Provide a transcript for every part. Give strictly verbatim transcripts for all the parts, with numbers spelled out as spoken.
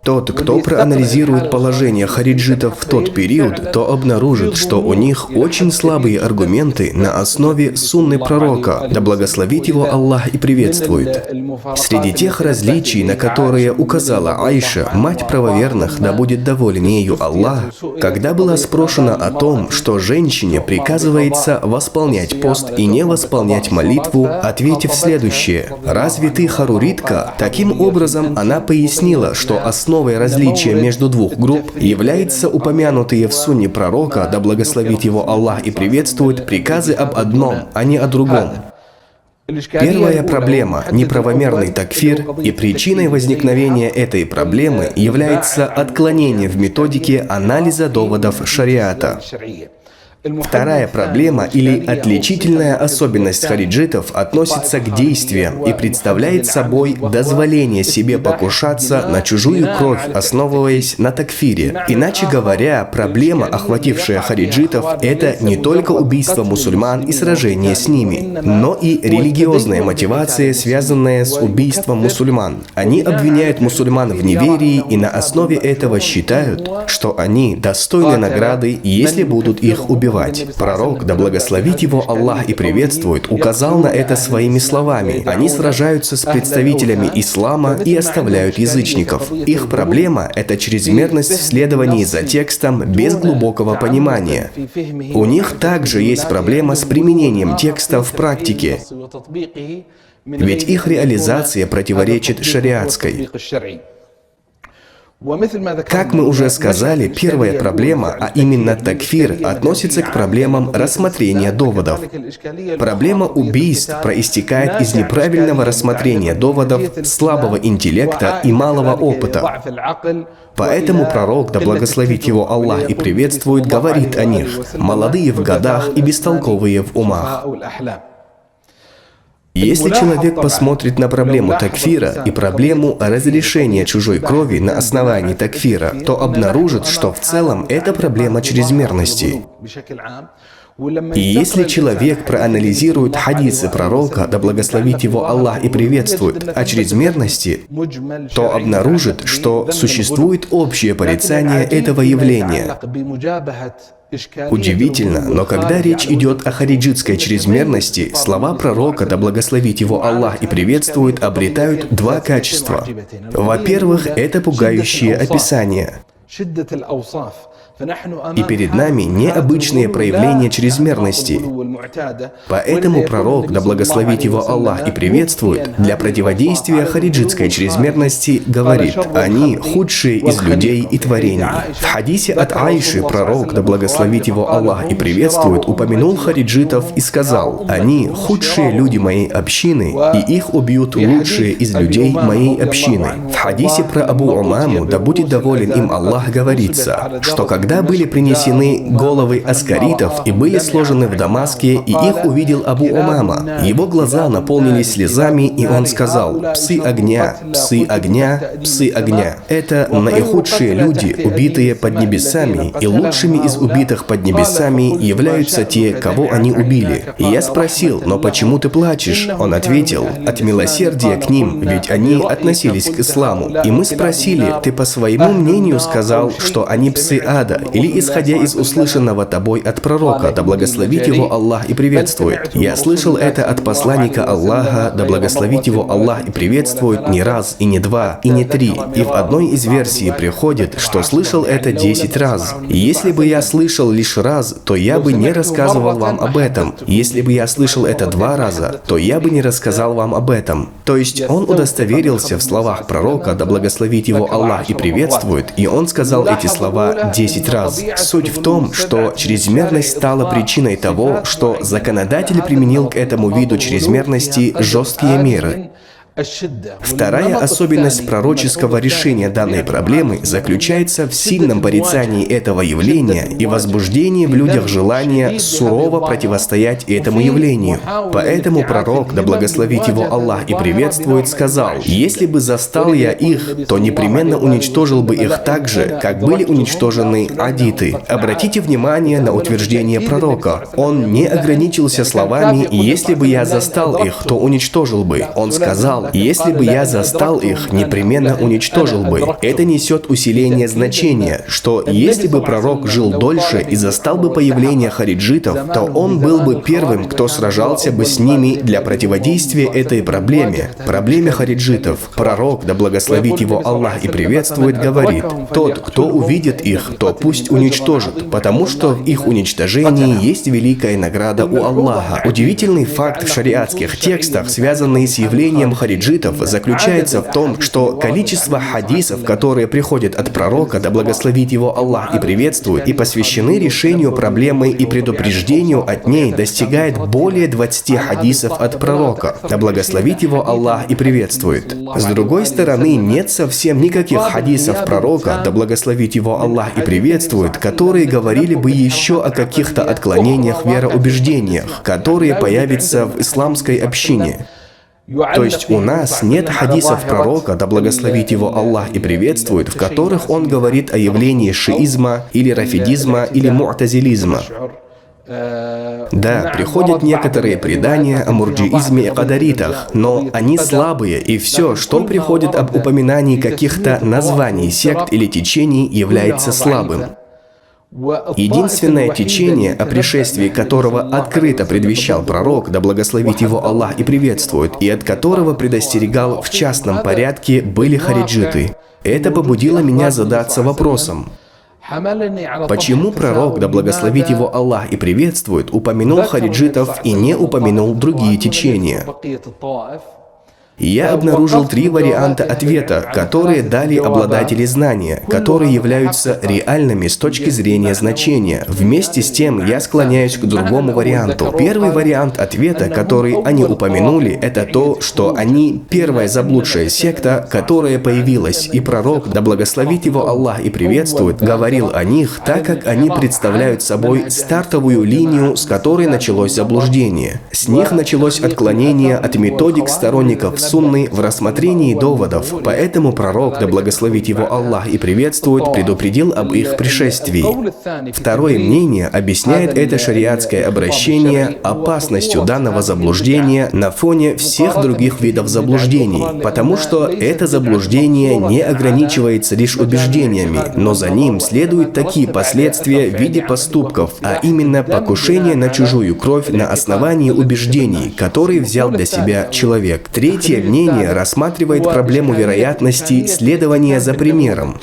Тот, кто проанализирует положение хариджитов в тот период, то обнаружит, что у них очень слабые аргументы на основе сунны пророка, да благословит его Аллах и приветствует. Среди тех различий, на которые указала Айша, мать правоверных, да будет доволен ею Аллах, когда была спрошена о том, что женщине приказывается восполнять пост и не восполнять молитву, ответив следующее: «Разве ты харуритка?» Таким образом, она пояснила, что основа Новое различие между двух групп является упомянутые в сунне пророка, да благословит его Аллах и приветствует, приказы об одном, а не о другом. Первая проблема – неправомерный такфир, и причиной возникновения этой проблемы является отклонение в методике анализа доводов шариата. Вторая проблема или отличительная особенность хариджитов относится к действиям и представляет собой дозволение себе покушаться на чужую кровь, основываясь на такфире. Иначе говоря, проблема, охватившая хариджитов, это не только убийство мусульман и сражение с ними, но и религиозная мотивация, связанная с убийством мусульман. Они обвиняют мусульман в неверии и на основе этого считают, что они достойны награды, если будут их убивать. Пророк, да благословит его Аллах и приветствует, указал на это своими словами. Они сражаются с представителями ислама и оставляют язычников. Их проблема – это чрезмерность в следовании за текстом без глубокого понимания. У них также есть проблема с применением текста в практике, ведь их реализация противоречит шариатской. Как мы уже сказали, первая проблема, а именно такфир, относится к проблемам рассмотрения доводов. Проблема убийств проистекает из неправильного рассмотрения доводов, слабого интеллекта и малого опыта. Поэтому пророк, да благословит его Аллах и приветствует, говорит о них: молодые в годах и бестолковые в умах. Если человек посмотрит на проблему такфира и проблему разрешения чужой крови на основании такфира, то обнаружит, что в целом это проблема чрезмерности. И если человек проанализирует хадисы пророка, да благословит его Аллах и приветствует, о чрезмерности, то обнаружит, что существует общее порицание этого явления. Удивительно, но когда речь идет о хариджитской чрезмерности, слова пророка, да благословит его Аллах и приветствует, обретают два качества. Во-первых, это пугающее описание. И перед нами необычные проявления чрезмерности. Поэтому пророк, да благословит его Аллах и приветствует, для противодействия хариджитской чрезмерности говорит: они худшие из людей и творений. В хадисе от Айши пророк, да благословит его Аллах и приветствует, упомянул хариджитов и сказал: они худшие люди моей общины, и их убьют лучшие из людей моей общины. В хадисе про Абу Умаму, да будет доволен им Аллах, говорится, что когда были принесены головы аскаритов и были сложены в Дамаске, и их увидел Абу Умама, его глаза наполнились слезами, и он сказал: «Псы огня, псы огня, псы огня». Это наихудшие люди, убитые под небесами, и лучшими из убитых под небесами являются те, кого они убили. И я спросил: «Но почему ты плачешь?» Он ответил: «От милосердия к ним, ведь они относились к исламу». И мы спросили: «Ты по своему мнению сказал, что они псы ада, или исходя из услышанного тобой от пророка, да благословит его Аллах и приветствует?» Я слышал это от посланника Аллаха, да благословит его Аллах и приветствует, не раз, и не два, и не три. И в одной из версий приходит, что слышал это десять раз. И если бы я слышал лишь раз, то я бы не рассказывал вам об этом. Если бы я слышал это два раза, то я бы не рассказал вам об этом. То есть он удостоверился в словах пророка, да благословит его Аллах и приветствует, и он сказал эти слова десять раз. Суть в том, что чрезмерность стала причиной того, что законодатель применил к этому виду чрезмерности жесткие меры. Вторая особенность пророческого решения данной проблемы заключается в сильном порицании этого явления и возбуждении в людях желания сурово противостоять этому явлению. Поэтому пророк, да благословит его Аллах и приветствует, сказал: «Если бы застал я их, то непременно уничтожил бы их так же, как были уничтожены адиты». Обратите внимание на утверждение пророка. Он не ограничился словами: «Если бы я застал их, то уничтожил бы». Он сказал: сказал: «Если бы я застал их, непременно уничтожил бы». Это несет усиление значения, что если бы пророк жил дольше и застал бы появление хариджитов, то он был бы первым, кто сражался бы с ними для противодействия этой проблеме, проблеме хариджитов. Пророк, да благословит его Аллах и приветствует, говорит: «Тот, кто увидит их, то пусть уничтожит, потому что в их уничтожении есть великая награда у Аллаха». Удивительный факт в шариатских текстах, связанный с явлением хариджитов, заключается в том, что количество хадисов, которые приходят от пророка, да благословит его Аллах и приветствует, и посвящены решению проблемы и предупреждению от ней, достигает более двадцати хадисов от пророка, да благословит его Аллах и приветствует. С другой стороны, нет совсем никаких хадисов пророка, да благословит его Аллах и приветствует, которые говорили бы еще о каких-то отклонениях в вероубеждениях, которые появятся в исламской общине. То есть у нас нет хадисов пророка, да благословит его Аллах и приветствует, в которых он говорит о явлении шиизма, или рафидизма, или му'тазилизма. Да, приходят некоторые предания о мурджиизме и кадаритах, но они слабые, и все, что приходит об упоминании каких-то названий сект или течений, является слабым. Единственное течение, о пришествии которого открыто предвещал пророк, да благословит его Аллах и приветствует, и от которого предостерегал в частном порядке, были хариджиты. Это побудило меня задаться вопросом: почему пророк, да благословит его Аллах и приветствует, упомянул хариджитов и не упомянул другие течения? Я обнаружил три варианта ответа, которые дали обладатели знания, которые являются реальными с точки зрения значения. Вместе с тем, я склоняюсь к другому варианту. Первый вариант ответа, который они упомянули, это то, что они первая заблудшая секта, которая появилась, и пророк, да благословит его Аллах и приветствует, говорил о них, так как они представляют собой стартовую линию, с которой началось заблуждение. С них началось отклонение от методик сторонников сунны в рассмотрении доводов, поэтому пророк, да благословит его Аллах и приветствует, предупредил об их пришествии. Второе мнение объясняет это шариатское обращение опасностью данного заблуждения на фоне всех других видов заблуждений, потому что это заблуждение не ограничивается лишь убеждениями, но за ним следуют такие последствия в виде поступков, а именно покушение на чужую кровь на основании убеждений, которые взял для себя человек. Третье мнение рассматривает проблему вероятности следования за примером.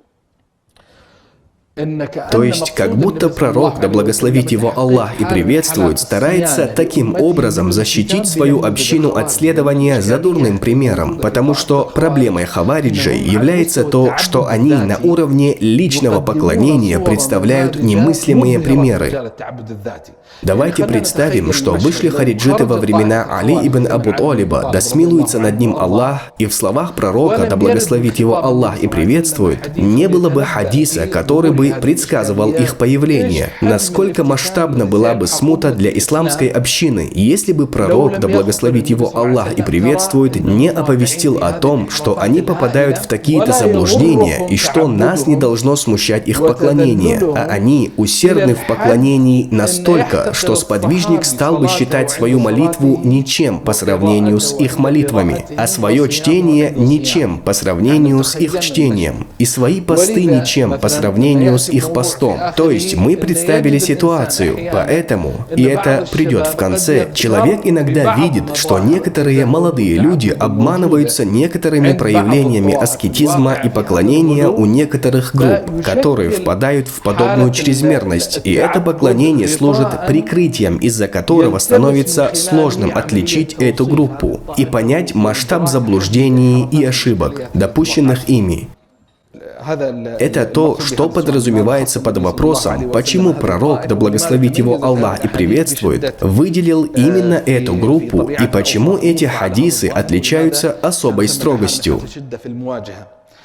То есть, как будто пророк, да благословит его Аллах и приветствует, старается таким образом защитить свою общину от следования за дурным примером, потому что проблемой хавариджей является то, что они на уровне личного поклонения представляют немыслимые примеры. Давайте представим, что вышли хариджиты во времена Али ибн Абу Талиба, да смилуется над ним Аллах, и в словах пророка, да благословит его Аллах и приветствует, не было бы хадиса, который бы предсказывал их появление. Насколько масштабна была бы смута для исламской общины, если бы пророк, да благословит его Аллах и приветствует, не оповестил о том, что они попадают в такие-то заблуждения, и что нас не должно смущать их поклонение, а они усердны в поклонении настолько, что сподвижник стал бы считать свою молитву ничем по сравнению с их молитвами, а свое чтение ничем по сравнению с их чтением, и свои посты ничем по сравнению с их постом. То есть мы представили ситуацию, поэтому, и это придет в конце, человек иногда видит, что некоторые молодые люди обманываются некоторыми проявлениями аскетизма и поклонения у некоторых групп, которые впадают в подобную чрезмерность, и это поклонение служит прикрытием, из-за которого становится сложным отличить эту группу и понять масштаб заблуждений и ошибок, допущенных ими. Это то, что подразумевается под вопросом, почему пророк, да благословит его Аллах и приветствует, выделил именно эту группу и почему эти хадисы отличаются особой строгостью.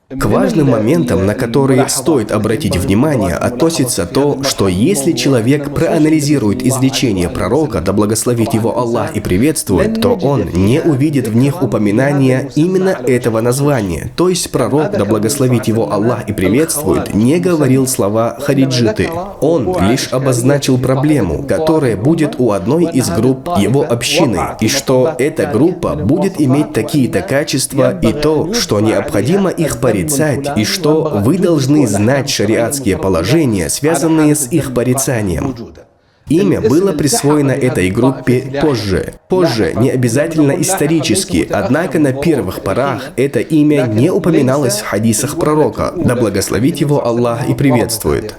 К важным моментам, на которые стоит обратить внимание, относится то, что если человек проанализирует изречения пророка, да благословит его Аллах и приветствует, то он не увидит в них упоминания именно этого названия. То есть пророк, да благословит его Аллах и приветствует, не говорил слова «хариджиты». Он лишь обозначил проблему, которая будет у одной из групп его общины, и что эта группа будет иметь такие-то качества и то, что необходимо их порицать, и что вы должны знать шариатские положения, связанные с их порицанием. Имя было присвоено этой группе позже. Позже, не обязательно исторически, однако на первых порах это имя не упоминалось в хадисах пророка, да благословит его Аллах и приветствует.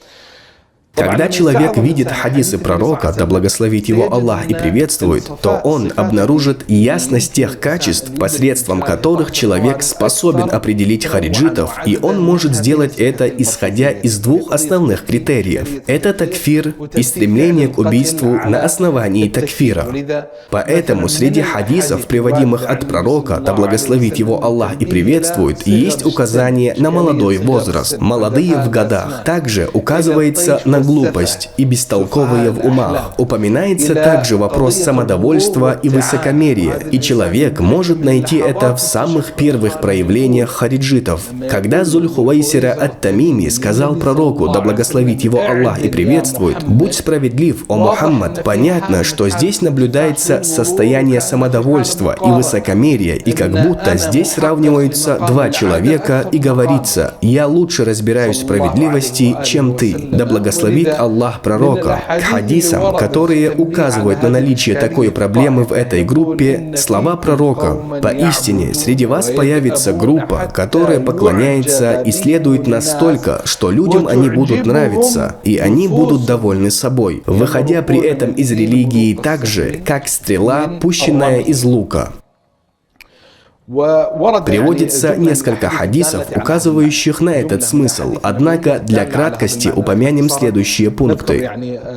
Когда человек видит хадисы пророка, да благословит его Аллах и приветствует, то он обнаружит ясность тех качеств, посредством которых человек способен определить хариджитов, и он может сделать это, исходя из двух основных критериев. Это такфир и стремление к убийству на основании такфира. Поэтому среди хадисов, приводимых от пророка, да благословит его Аллах и приветствует, есть указание на молодой возраст, молодые в годах. Также указывается на глупость и бестолковые в умах. Упоминается также вопрос самодовольства и высокомерия, и человек может найти это в самых первых проявлениях хариджитов. Когда Зуль-Хувайсира ат-Тамими сказал пророку, да благословит его Аллах и приветствует, «Будь справедлив, о Мухаммад», понятно, что здесь наблюдается состояние самодовольства и высокомерия, и как будто здесь сравниваются два человека и говорится: «Я лучше разбираюсь в справедливости, чем ты». Да благословит Аллах пророка. К хадисам, которые указывают на наличие такой проблемы в этой группе, слова пророка: «Поистине, среди вас появится группа, которая поклоняется и следует настолько, что людям они будут нравиться, и они будут довольны собой, выходя при этом из религии так же, как стрела, пущенная из лука». Приводится несколько хадисов, указывающих на этот смысл, однако для краткости упомянем следующие пункты.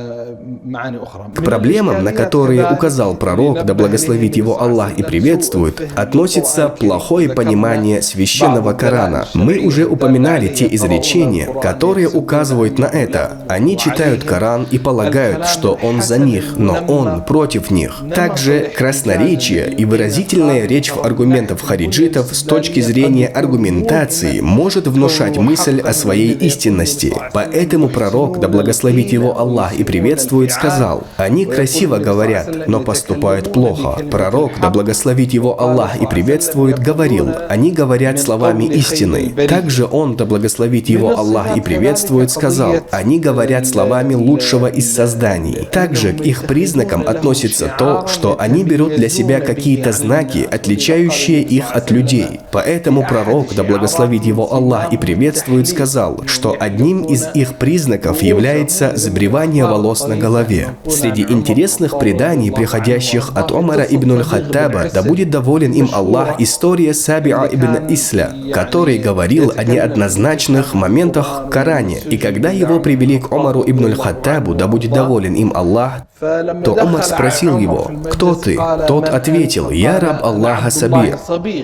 К проблемам, на которые указал пророк, да благословит его Аллах и приветствует, относится плохое понимание священного Корана. Мы уже упоминали те изречения, которые указывают на это. Они читают Коран и полагают, что он за них, но он против них. Также красноречие и выразительная речь в аргументах хариджитов с точки зрения аргументации может внушать мысль о своей истинности. Поэтому пророк, да благословит его Аллах и приветствует, сказал: «Они красиво говорят, но поступают плохо». Пророк, да благословит его Аллах и приветствует, говорил: «Они говорят словами истины». Также он, да благословит его Аллах и приветствует, сказал: «Они говорят словами лучшего из созданий». Также к их признакам относится то, что они берут для себя какие-то знаки, отличающие их от людей. Поэтому пророк, да благословит его Аллах и приветствует, сказал, что одним из их признаков является сбривание волос на голове. Среди интересных преданий, приходящих от Умара ибн аль-Хаттаба, да будет доволен им Аллах, история Сабиа ибн Исля, который говорил о неоднозначных моментах в Коране. И когда его привели к Умару ибн аль-Хаттабу, да будет доволен им Аллах, то Умар спросил его: «Кто ты?» Тот ответил: «Я раб Аллаха Сабир».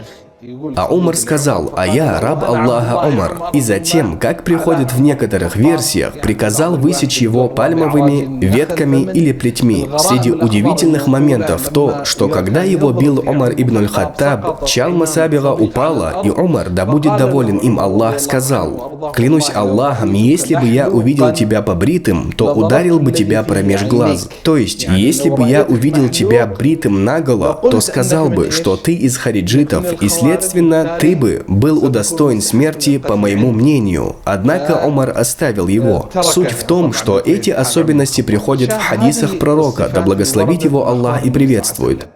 А Умар сказал: «А я раб Аллаха Умар». И затем, как приходит в некоторых версиях, приказал высечь его пальмовыми ветками или плетьми. Среди удивительных моментов то, что когда его бил Умар ибн аль-Хаттаб, чалма Сабига упала, и Умар, да будет доволен им Аллах, сказал: «Клянусь Аллахом, если бы я увидел тебя побритым, то ударил бы тебя промеж глаз». То есть, если бы я увидел тебя бритым наголо, то сказал бы, что ты из хариджитов, и следственно, ты бы был удостоен смерти, по моему мнению. Однако Умар оставил его. Суть в том, что эти особенности приходят в хадисах пророка, да благословит его Аллах и приветствует.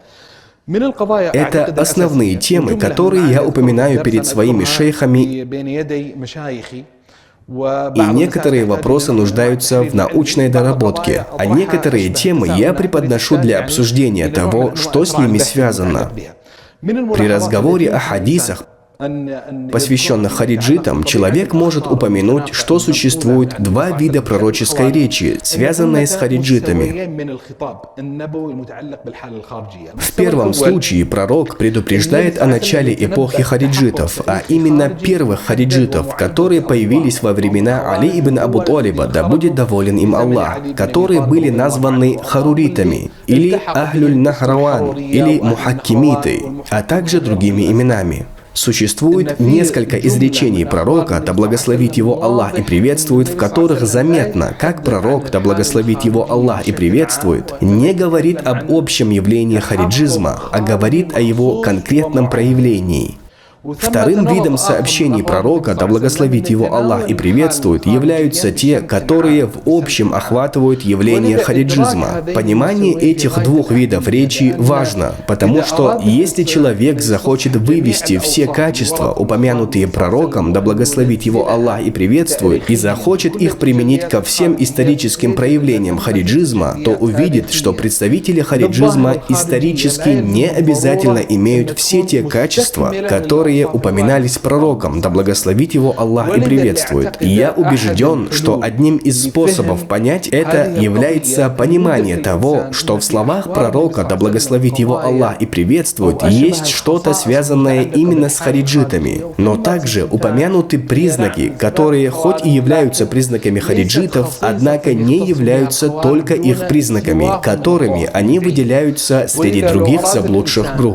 Это основные темы, которые я упоминаю перед своими шейхами, и некоторые вопросы нуждаются в научной доработке, а некоторые темы я преподношу для обсуждения того, что с ними связано. При разговоре о хадисах посвященных хариджитам, человек может упомянуть, что существует два вида пророческой речи, связанные с хариджитами. В первом случае пророк предупреждает о начале эпохи хариджитов, а именно первых хариджитов, которые появились во времена Али ибн Абу Талиба, да будет доволен им Аллах, которые были названы харуритами, или Ахлюль-Нахрауан, или Мухаккимиты, а также другими именами. Существует несколько изречений пророка, да благословит его Аллах и приветствует, в которых заметно, как пророк, да благословит его Аллах и приветствует, не говорит об общем явлении хариджизма, а говорит о его конкретном проявлении. Вторым видом сообщений пророка, да благословит его Аллах и приветствует, являются те, которые в общем охватывают явление хариджизма. Понимание этих двух видов речи важно, потому что если человек захочет вывести все качества, упомянутые пророком, да благословит его Аллах и приветствует, и захочет их применить ко всем историческим проявлениям хариджизма, то увидит, что представители хариджизма исторически не обязательно имеют все те качества, которые упоминались пророком, да благословит его Аллах и приветствует. И я убежден, что одним из способов понять это является понимание того, что в словах пророка, да благословит его Аллах и приветствует, есть что-то связанное именно с хариджитами. Но также упомянуты признаки, которые хоть и являются признаками хариджитов, однако не являются только их признаками, которыми они выделяются среди других заблудших групп.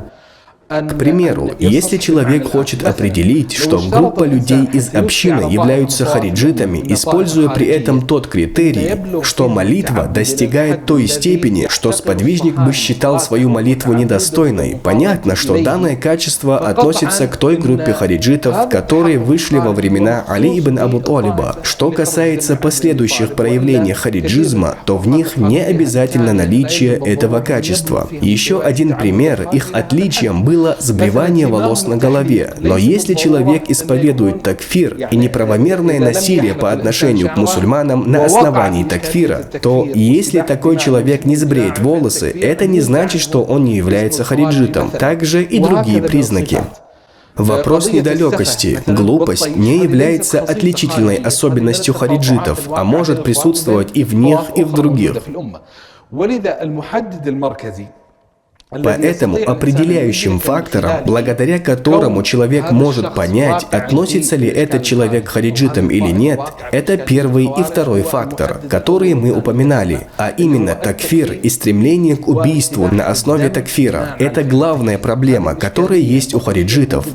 К примеру, если человек хочет определить, что группа людей из общины являются хариджитами, используя при этом тот критерий, что молитва достигает той степени, что сподвижник бы считал свою молитву недостойной, понятно, что данное качество относится к той группе хариджитов, которые вышли во времена Али ибн Абу Талиба. Что касается последующих проявлений хариджизма, то в них не обязательно наличие этого качества. Еще один пример их отличием был было сбривание волос на голове. Но если человек исповедует такфир и неправомерное насилие по отношению к мусульманам на основании такфира, то если такой человек не сбреет волосы, это не значит, что он не является хариджитом. Также и другие признаки. Вопрос недалекости. Глупость не является отличительной особенностью хариджитов, а может присутствовать и в них, и в других. Поэтому определяющим фактором, благодаря которому человек может понять, относится ли этот человек к хариджитам или нет, это первый и второй фактор, которые мы упоминали, а именно такфир и стремление к убийству на основе такфира. Это главная проблема, которая есть у хариджитов.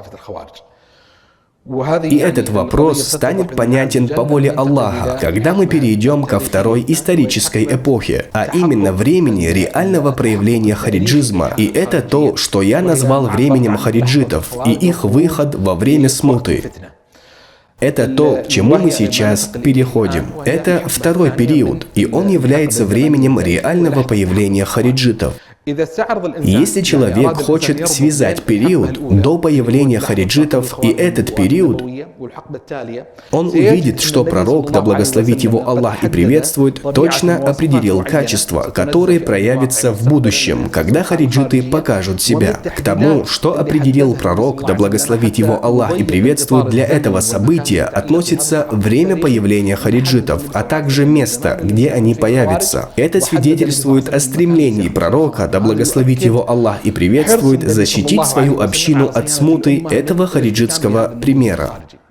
И этот вопрос станет понятен по воле Аллаха, когда мы перейдем ко второй исторической эпохе, а именно времени реального проявления хариджизма. И это то, что я назвал временем хариджитов, и их выход во время смуты. Это то, к чему мы сейчас переходим. Это второй период, и он является временем реального появления хариджитов. Если человек хочет связать период до появления хариджитов и этот период, он увидит, что пророк, да благословит его Аллах и приветствует, точно определил качества, которые проявятся в будущем, когда хариджиты покажут себя. К тому, что определил пророк, да благословит его Аллах и приветствует, для этого события относится время появления хариджитов, а также место, где они появятся. Это свидетельствует о стремлении пророка, да благословит его Аллах и приветствует, защитить свою общину от смуты этого хариджитского примера.